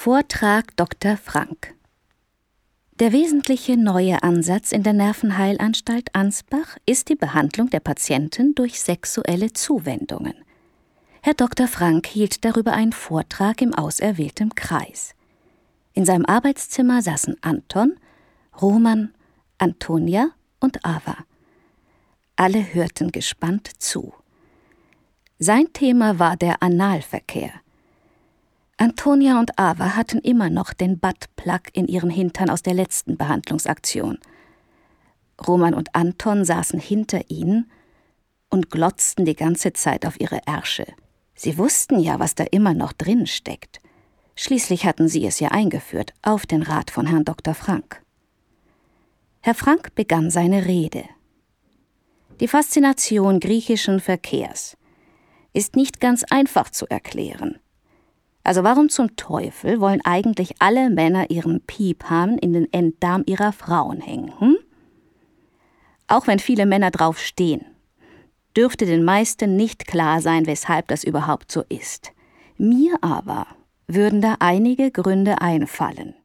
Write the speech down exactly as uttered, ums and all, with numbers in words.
Vortrag Doktor Frank. Der wesentliche neue Ansatz in der Nervenheilanstalt Ansbach ist die Behandlung der Patienten durch sexuelle Zuwendungen. Herr Doktor Frank hielt darüber einen Vortrag im auserwählten Kreis. In seinem Arbeitszimmer saßen Anton, Roman, Antonia und Ava. Alle hörten gespannt zu. Sein Thema war der Analverkehr. Antonia und Ava hatten immer noch den Buttplug in ihren Hintern aus der letzten Behandlungsaktion. Roman und Anton saßen hinter ihnen und glotzten die ganze Zeit auf ihre Ärsche. Sie wussten ja, was da immer noch drin steckt. Schließlich hatten sie es ja eingeführt, auf den Rat von Herrn Doktor Frank. Herr Frank begann seine Rede. Die Faszination griechischen Verkehrs ist nicht ganz einfach zu erklären. Also warum zum Teufel wollen eigentlich alle Männer ihren Piephahn in den Enddarm ihrer Frauen hängen? Hm? Auch wenn viele Männer drauf stehen, dürfte den meisten nicht klar sein, weshalb das überhaupt so ist. Mir aber würden da einige Gründe einfallen.